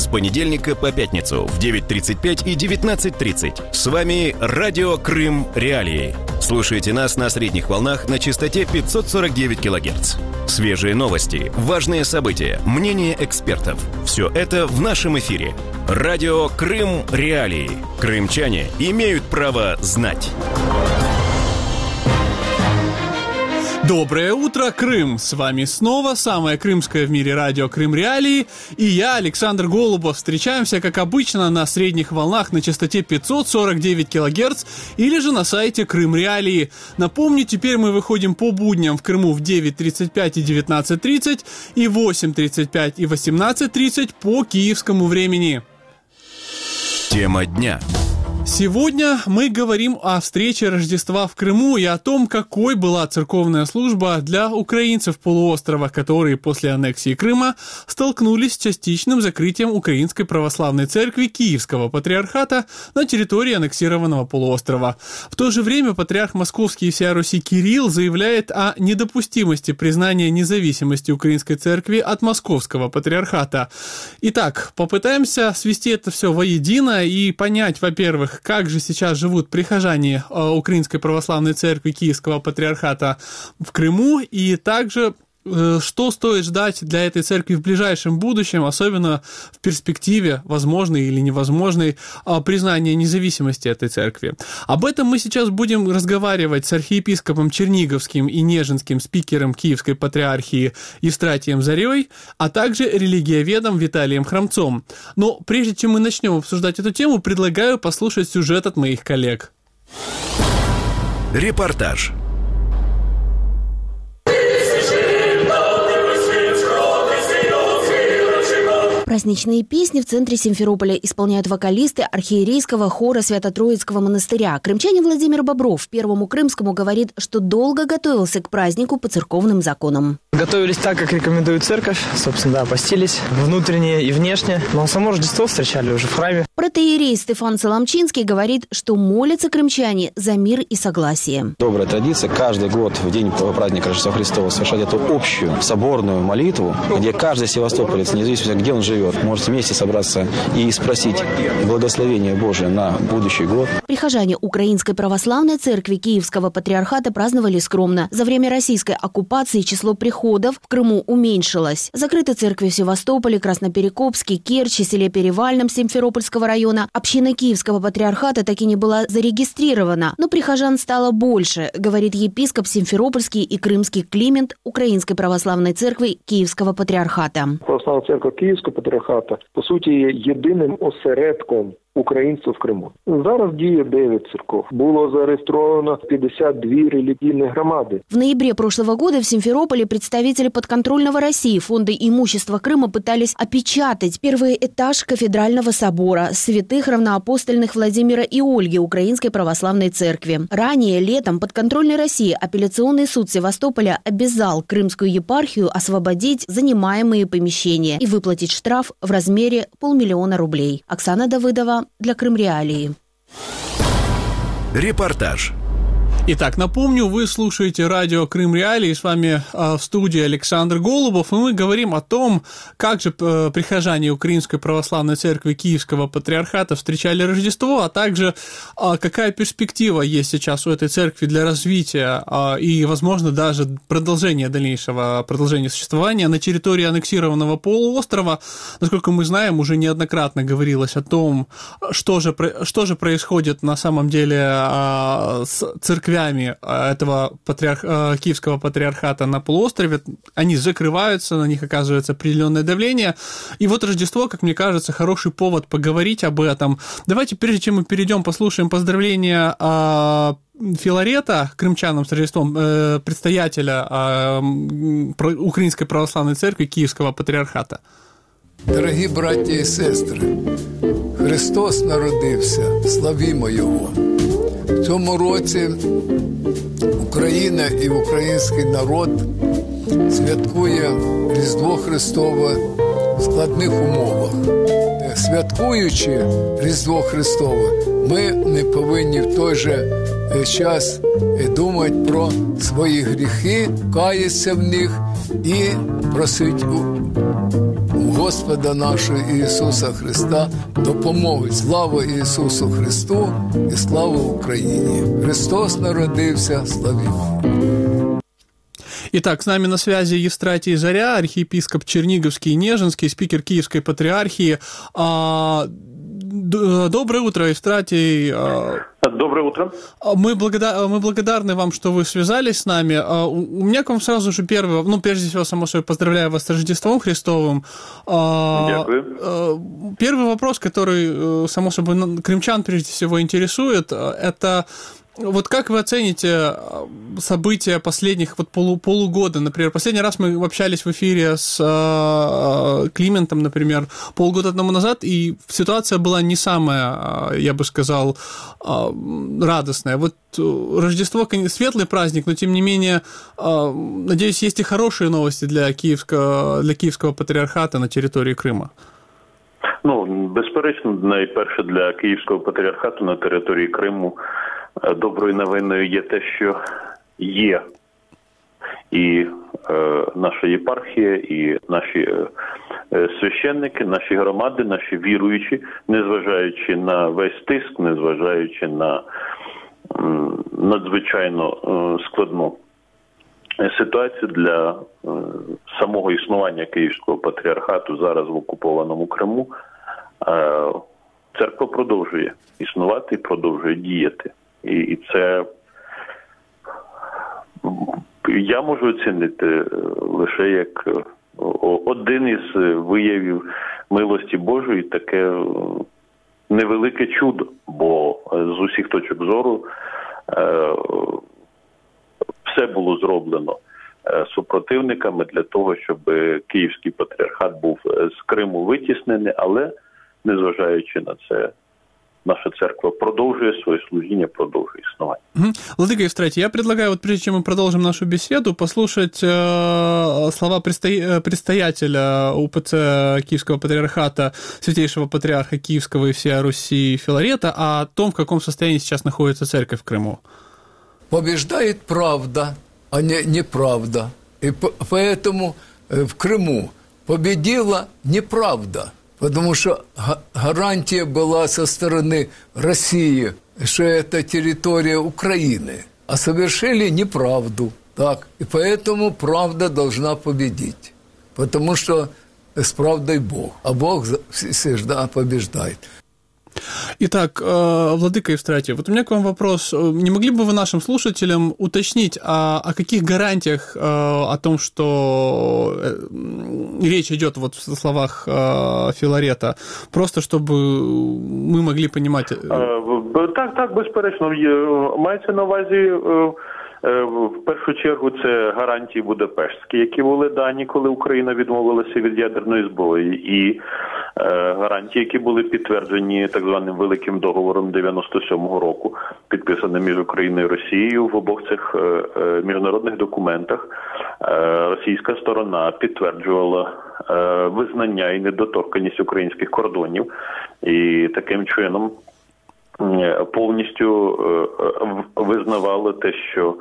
понедельника по пятницу в 9:35 и 19:30. С вами Радио Крым Реалии. Слушайте нас на средних волнах на частоте 549 кГц. Свежие новости, важные события, мнения экспертов. Все это в нашем эфире. Радио Крым Реалии. Крымчане имеют право знать. Доброе утро, Крым! С вами снова самое крымское в мире радио Крым Реалии и я, Александр Голубов. Встречаемся, как обычно, на средних волнах на частоте 549 кГц или же на сайте Крым Реалии. Напомню, теперь мы выходим по будням в Крыму в 9:35 и 19:30 и 8:35 и 18:30 по киевскому времени. Тема дня. Сегодня мы говорим о встрече Рождества в Крыму и о том, какой была церковная служба для украинцев полуострова, которые после аннексии Крыма столкнулись с частичным закрытием Украинской Православной Церкви Киевского Патриархата на территории аннексированного полуострова. В то же время патриарх Московский и всея Руси Кирилл заявляет о недопустимости признания независимости Украинской Церкви от Московского Патриархата. Итак, попытаемся свести это все воедино и понять, во-первых, как же сейчас живут прихожане Украинской Православной Церкви Киевского Патриархата в Крыму, и также что стоит ждать для этой церкви в ближайшем будущем, особенно в перспективе возможной или невозможной признания независимости этой церкви. Об этом мы сейчас будем разговаривать с архиепископом Черниговским и Нежинским, спикером Киевской Патриархии Евстратием Зарей, а также религиоведом Виталием Храмцом. Но прежде чем мы начнем обсуждать эту тему, предлагаю послушать сюжет от моих коллег. Репортаж. Праздничные песни в центре Симферополя исполняют вокалисты архиерейского хора Свято-Троицкого монастыря. Крымчанин Владимир Бобров Первому Крымскому говорит, что долго готовился к празднику по церковным законам. Готовились так, как рекомендует церковь. Собственно, да, постились внутренне и внешне. Но само Рождество встречали уже в храме. Протоиерей Стефан Соломчинский говорит, что молятся крымчане за мир и согласие. Добрая традиция каждый год в день праздника Рождества Христова совершать эту общую соборную молитву, где каждый севастополец, независимо где он живет, может вместе собраться и спросить благословения Божие на будущий год. Прихожане Украинской Православной Церкви Киевского Патриархата праздновали скромно. За время российской оккупации число приходов в Крыму уменьшилось. Закрыты церкви в Севастополе, Красноперекопске, Керчи, селе Перевальном Симферопольского района. Община Киевского Патриархата так и не была зарегистрирована, но прихожан стало больше, говорит епископ Симферопольский и Крымский Климент Украинской Православной Церкви Киевского Патриархата. Православна церква Київського Патріархату, по суті, є єдиним осередком українців в Криму. Зараз діє 9 церков. Было зареєстровано 52 религийные громады. В ноябре прошлого года в Симферополе представители подконтрольного России Фонда имущества Крыма пытались опечатать первый этаж кафедрального собора святых равноапостольных Владимира и Ольги Украинской Православной Церкви. Ранее, летом, подконтрольной России апелляционный суд Севастополя обязал Крымскую епархию освободить занимаемые помещения и выплатить штраф в размере 500 000 рублей. Оксана Давыдова для Крым Реалии. Репортаж. Итак, напомню, вы слушаете радио Крым Реалии, с вами в студии Александр Голубов, и мы говорим о том, как же прихожане Украинской Православной Церкви Киевского Патриархата встречали Рождество, а также какая перспектива есть сейчас у этой церкви для развития и, возможно, даже продолжения существования на территории аннексированного полуострова. Насколько мы знаем, уже неоднократно говорилось о том, что же происходит на самом деле с церквями этого Киевского Патриархата на полуострове. Они закрываются, на них оказывается определенное давление. И вот Рождество, как мне кажется, хороший повод поговорить об этом. Давайте, прежде чем мы перейдем, послушаем поздравления Филарета крымчанам с Рождеством, предстоятеля Украинской Православной Церкви Киевского Патриархата. Дорогі браті і сестри, Христос народився, славімо Його. В цьому році Україна і український народ святкує Різдво Христове в складних умовах. Святкуючи Різдво Христове, ми не повинні в той же час думати про свої гріхи, каятися в них і просити у Господа нашого Ісуса Христа допомоги. Слава Ісусу Христу і слава Україні! Христос народився, славімо! Итак, с нами на связи Евстратий Заря, архиепископ Черниговский и Нежинский, спикер Киевской патриархии. Доброе утро, Евстратий. Доброе утро. Мы благодарны вам, что вы связались с нами. У меня к вам сразу же первый, прежде всего, само собой, поздравляю вас с Рождеством Христовым. Дякую. Первый вопрос, который, само собой, крымчан прежде всего интересует, это... Вот как вы оцените события последних полугода? Например, последний раз мы общались в эфире с Климентом, например, полгода тому назад, и ситуация была не самая, я бы сказал, радостная. Вот Рождество, светлый праздник, но тем не менее, надеюсь, есть и хорошие новости для Київського патріархата на території Криму. Безперечно, найперше для Київського патріархату на території Криму доброю новиною є те, що є і наша єпархія, і наші священники, наші громади, наші віруючі, незважаючи на весь тиск, незважаючи на надзвичайно складну ситуацію для самого існування Київського патріархату зараз в окупованому Криму, церква продовжує існувати і продовжує діяти. І це я можу оцінити лише як один із виявів милості Божої, таке невелике чудо, бо з усіх точок зору все було зроблено супротивниками для того, щоб Київський патріархат був з Криму витіснений, але незважаючи на це, наша церква продолжает свое служение, продолжит існування. Владыка Евстратий, я предлагаю, прежде чем мы продолжим нашу беседу, послушать слова предстоятеля УПЦ Киевского патриархата, святейшего патриарха Киевского и всея Руси Филарета, о том, в каком состоянии сейчас находится церковь в Крыму. Побеждает правда, а не неправда. И поэтому в Крыму победила неправда. Потому что гарантия была со стороны России, что это территория Украины. А совершили неправду. Так. И поэтому правда должна победить. Потому что с правдой Бог. А Бог всегда побеждает. Итак, Владыка Евстратий, вот у меня к вам вопрос. Не могли бы вы нашим слушателям уточнить, о каких гарантиях о том, что речь идет вот в словах Филарета, просто чтобы мы могли понимать? Так, безперечно. Мається на увазі, в першу чергу, це гарантії Будапештські, які були дані, коли Україна відмовилася від ядерної зброї, і гарантії, які були підтверджені так званим Великим договором 97-го року, підписаним між Україною і Росією. В обох цих міжнародних документах російська сторона підтверджувала визнання і недоторканність українських кордонів, і таким чином повністю визнавали те, що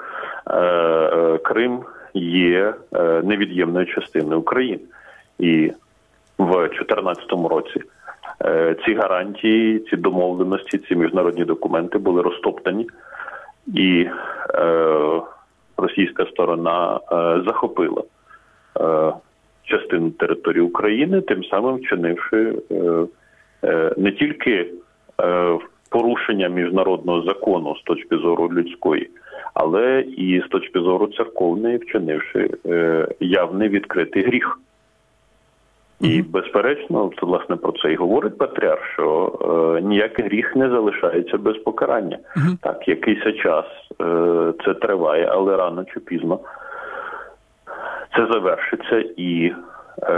Крим є невід'ємною частиною України. І в 2014 році ці гарантії, ці домовленості, ці міжнародні документи були розтоптані, і російська сторона захопила частину території України, тим самим вчинивши не тільки порушення міжнародного закону з точки зору людської, але і з точки зору церковної, вчинивши явний відкритий гріх. І, безперечно, власне, про це і говорить патріарх, що ніякий гріх не залишається без покарання. Так, якийсь час це триває, але рано чи пізно це завершиться, і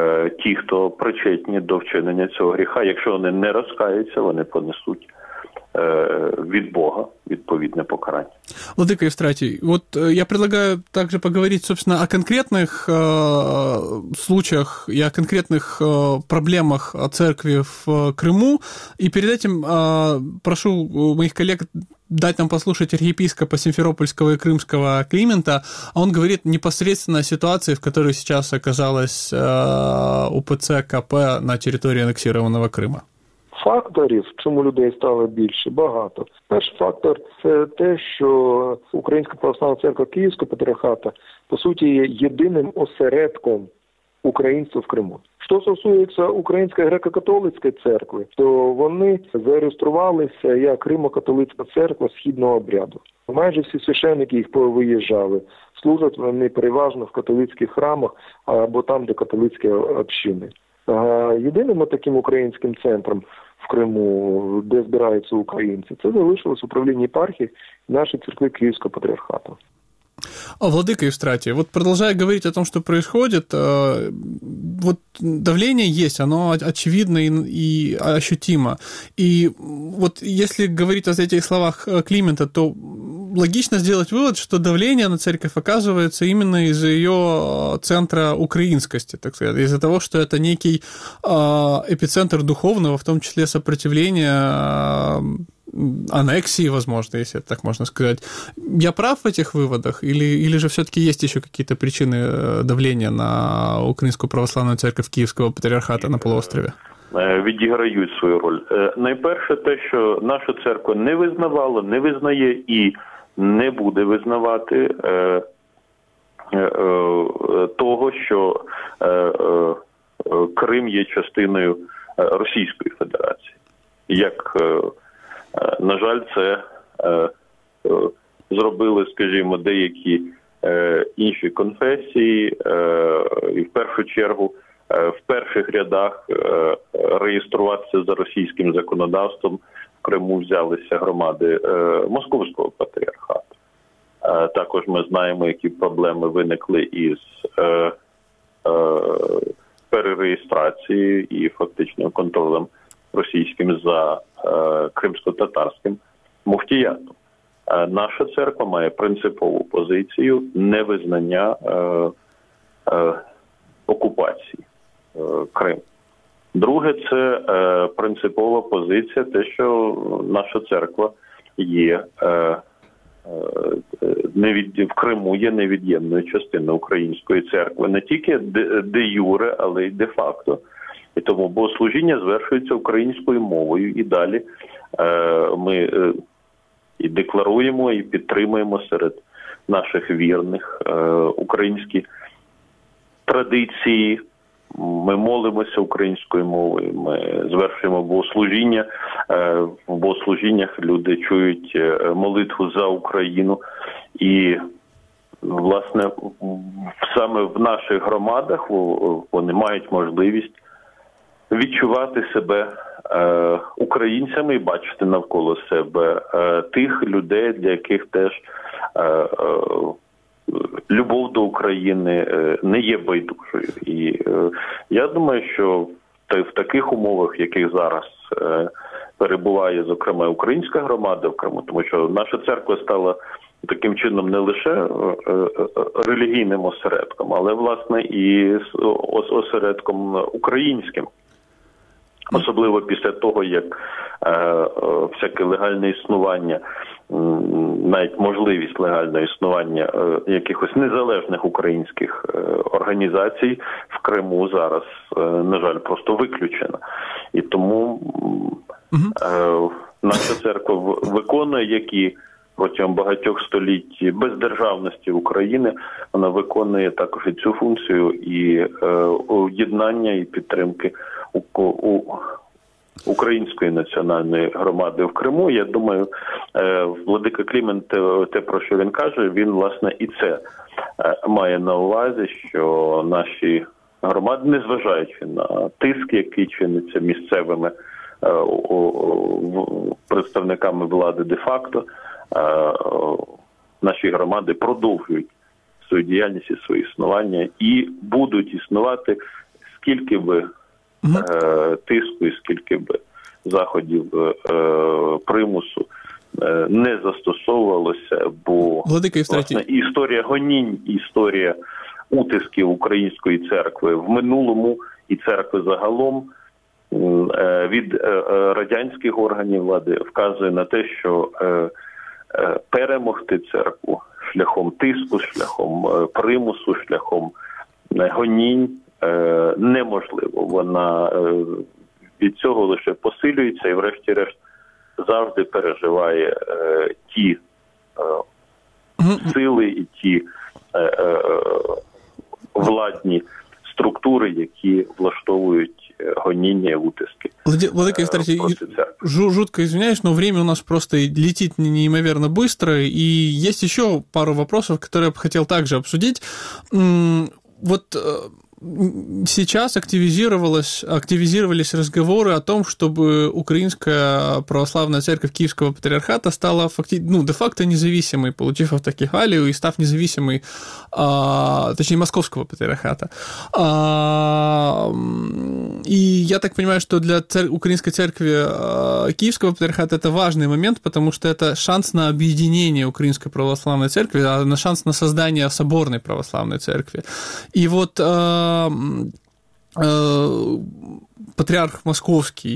ті, хто причетні до вчинення цього гріха, якщо вони не розкаються, вони понесуть від Бога відповідне покарання. Владыка Евстратий, вот я предлагаю также поговорить, собственно, о конкретных случаях и о конкретных проблемах церкви в Крыму. И перед этим прошу моих коллег дать нам послушать архиепископа Симферопольского и Крымского Климента. Он говорит непосредственно о ситуации, в которой сейчас оказалась УПЦ КП на території анексированного Крима. Факторів, чому людей стало більше, багато. Перший фактор – це те, що Українська Православна Церква Київського Патріархату, по суті, є єдиним осередком українства в Криму. Що стосується Української греко-католицької церкви, то вони зареєструвалися як Римо-католицька церква східного обряду. Майже всі священники їх повиїжджали. Служать вони переважно в католицьких храмах або там, де католицькі общини. Єдиним таким українським центром в Криму, де збираються українці, це залишилось управління єпархії нашої церкви Київського Патріархату. Владыка Евстратий, вот продолжая говорить о том, что происходит, вот давление есть, оно очевидно и ощутимо. И вот если говорить о этих словах Климента, то логично сделать вывод, что давление на церковь оказывается именно из-за ее центра украинскости, так сказать, из-за того, что это некий эпицентр духовного, в том числе сопротивления аннексии, возможно, если это так можно сказать. Я прав в этих выводах? Или же все-таки есть еще какие-то причины давления на Українську Православну Церковь Київського Патріархату на полуострові? Відіграють свою роль. Найперше те, що наша церква не визнавала, не визнає і не буде визнавати того, що Крим є частиною Російської Федерації. Як, на жаль, це зробили, скажімо, деякі інші конфесії, і в першу чергу в перших рядах реєструватися за російським законодавством в Криму взялися громади Московського патріархату. Також ми знаємо, які проблеми виникли із перереєстрацією і фактичним контролем російським за кримсько-татарським муфтіятом. Наша церква має принципову позицію невизнання окупації Криму. Друге, це принципова позиція, те, що наша церква є в Криму є невід'ємною частиною української церкви, не тільки де-юре, але й де-факто. І тому богослужіння звершується українською мовою. І далі ми і декларуємо, і підтримуємо серед наших вірних українські традиції. Ми молимося українською мовою, ми звершуємо богослужіння. В богослужіннях люди чують молитву за Україну. І, власне, саме в наших громадах вони мають можливість відчувати себе українцями і бачити навколо себе тих людей, для яких теж любов до України не є байдужою. І я думаю, що в таких умовах, в яких зараз перебуває, зокрема, українська громада в Криму, тому що наша церква стала таким чином не лише релігійним осередком, але, власне, і осередком українським. Особливо після того, як всяке легальне існування, навіть можливість легального існування якихось незалежних українських організацій в Криму зараз, на жаль, просто виключена. І тому наша церква виконує, які протягом багатьох століть бездержавності України, вона виконує також і цю функцію, і єднання, і підтримки української національної громади в Криму. Я думаю, владика Клімент, те, про що він каже, він, власне, і це має на увазі, що наші громади, незважаючи на тиск, який чиниться місцевими представниками влади де-факто, наші громади продовжують свою діяльність і своє існування і будуть існувати, скільки би тиску і скільки би заходів примусу не застосовувалося, бо власне історія гонінь, історія утисків Української церкви в минулому і церкви загалом від радянських органів влади вказує на те, що перемогти церкву шляхом тиску, шляхом примусу, шляхом гонінь неможливо. Вона від цього лише посилюється і врешті-решт завжди переживає ті сили і ті владні структури, які влаштовують гонения, утиски. Владыка Евстратий, жутко извиняюсь, но время у нас просто летит неимоверно быстро, и есть еще пару вопросов, которые я бы хотел также обсудить. Вот сейчас активизировались разговоры о том, чтобы Украинская православная церковь Киевского патриархата стала де-факто независимой, получив автокефалию и став независимой, точнее, Московского патриархата. И я так понимаю, что для Украинской церкви Киевского патриархата это важный момент, потому что это шанс на объединение Украинской православной церкви, на шанс на создание соборной православной церкви. И вот патриарх Московский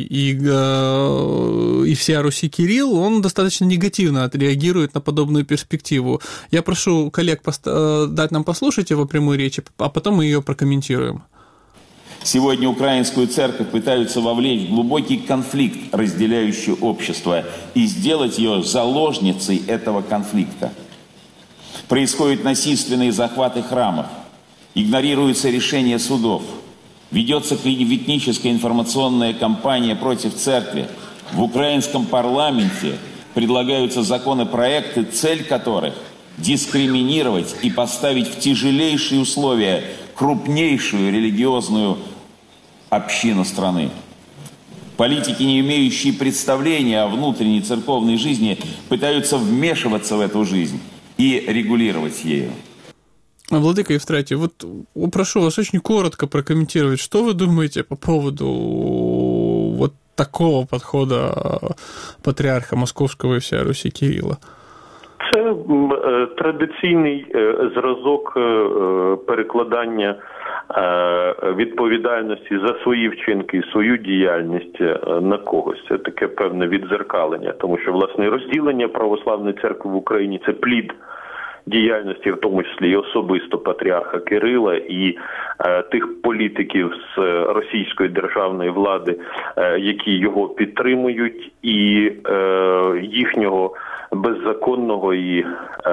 и всея Руси Кирилл, он достаточно негативно отреагирует на подобную перспективу. Я прошу коллег дать нам послушать его прямую речь, а потом мы ее прокомментируем. Сегодня украинскую церковь пытаются вовлечь в глубокий конфликт, разделяющий общество, и сделать ее заложницей этого конфликта. Происходят насильственные захваты храмов, игнорируются решения судов, ведется клеветническая информационная кампания против церкви. В украинском парламенте предлагаются законопроекты, цель которых – дискриминировать и поставить в тяжелейшие условия крупнейшую религиозную общину страны. Политики, не имеющие представления о внутренней церковной жизни, пытаются вмешиваться в эту жизнь и регулировать ею. Владыка Евстратий, вот прошу вас очень коротко прокомментировать, что вы думаете по поводу вот такого подхода патріарха Московського і всієї Русі Кирила? Це традиційний зразок перекладання відповідальності за свої вчинки і свою діяльність на когось. Це таке певне віддзеркалення, тому що, власне, розділення православної церкви в Україні – це плід діяльності, в тому числі і особисто патріарха Кирила, і тих політиків з російської державної влади, які його підтримують, і їхнього беззаконного і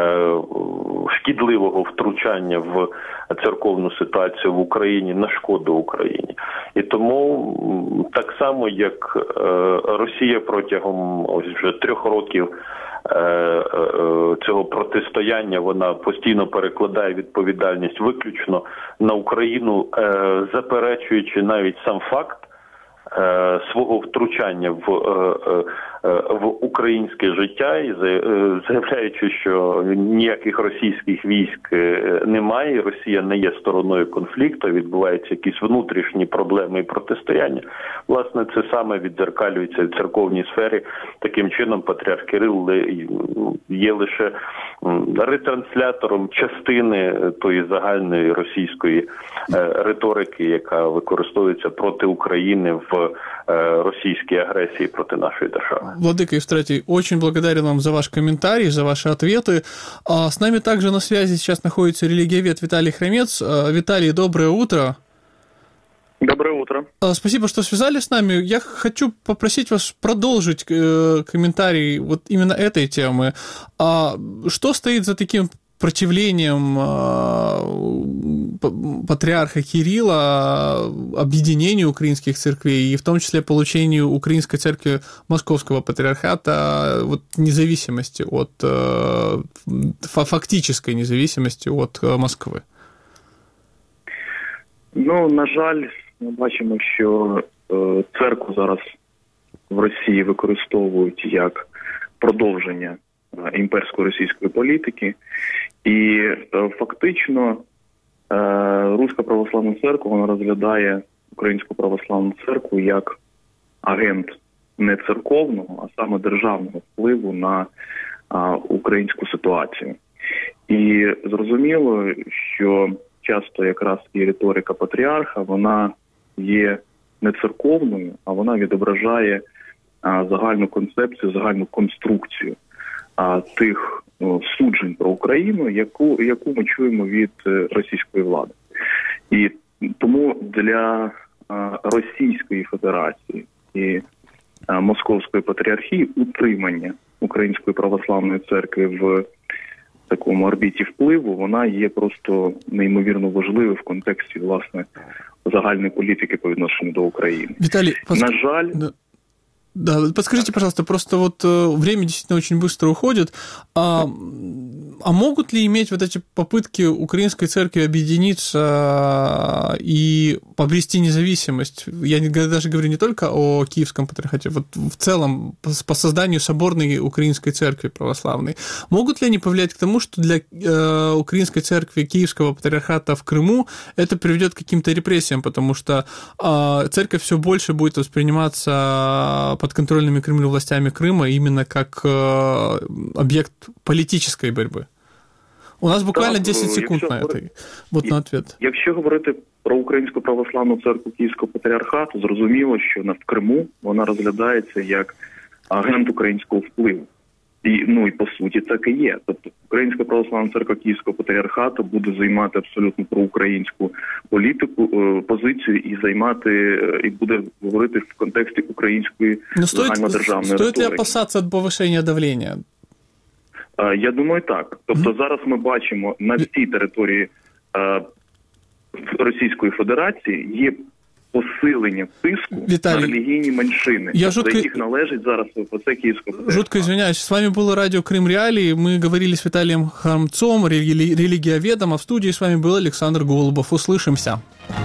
шкідливого втручання в церковну ситуацію в Україні на шкоду Україні. І тому так само, як Росія протягом ось вже 3 років цього протистояння, вона постійно перекладає відповідальність виключно на Україну, заперечуючи навіть сам факт свого втручання в українське життя і заявляючи, що ніяких російських військ немає, Росія не є стороною конфлікту, відбуваються якісь внутрішні проблеми і протистояння. Власне, це саме віддзеркалюється в церковній сфері. Таким чином, патріарх Кирил є лише ретранслятором частини тої загальної російської риторики, яка використовується проти України в российской агрессии против нашей державы. Владыка Евстратий, очень благодарен вам за ваш комментарий, за ваши ответы. С нами также на связи сейчас находится религиовед Виталий Хромец. Виталий, доброе утро. Доброе утро. Спасибо, что связались с нами. Я хочу попросить вас продолжить комментарий вот именно этой темы. Что стоит за таким противлением патриарха Кирилла объединению украинских церквей и в том числе получению Украинской церкви Московского патриархата вот независимости от фактической независимости от Москви? Ну, на жаль, ми бачимо, що церкву зараз в Росії використовують як продовження імперської російської політики. І фактично Руська православна церква, вона розглядає Українську православну церкву як агент не церковного, а саме державного впливу на українську ситуацію. І зрозуміло, що часто якраз і риторика патріарха, вона є не церковною, а вона відображає загальну концепцію, загальну конструкцію тих суджень про Україну, яку ми чуємо від російської влади. І тому для Російської Федерації і Московської патріархії утримання Української православної церкви в такому орбіті впливу, вона є просто неймовірно важливою в контексті, власне, загальной політики по відношенню до України. Виталий, на жаль... Да, подскажите, пожалуйста, просто вот время действительно очень быстро уходит. А могут ли иметь вот эти попытки украинской церкви объединиться и обрести независимость? Я даже говорю не только о Киевском патриархате, вот в целом по созданию соборной украинской церкви православной. Могут ли они повлиять к тому, что для украинской церкви Киевского патриархата в Крыму это приведет к каким-то репрессиям, потому что церковь все больше будет восприниматься подконтрольными Кремлю властями Крыма именно как объект политической борьбы? У нас буквально 10 секунд на это. Вот на ответ. Якщо говорити про Українську православну церкву Київського патріархату, зрозуміло, що в Криму вона розглядається як агент українського впливу. І по суті так і є. Тобто Українська православна церква Київського патріархату буде займати абсолютно проукраїнську позицію і буде говорити в контексті української загальнодержавної риторики. Стоит ли опасаться от повышения давления? Я думаю, так. Тобто зараз ми бачимо на всій території Російської Федерації є посилення тиску на релігійні меншини, до яких належить зараз оце Київське патріархат. Жутко извиняюсь. С вами было радио Крым Реалии. Мы говорили с Виталием Храмцом, религиоведом, а в студии с вами был Александр Голубов. Услышимся.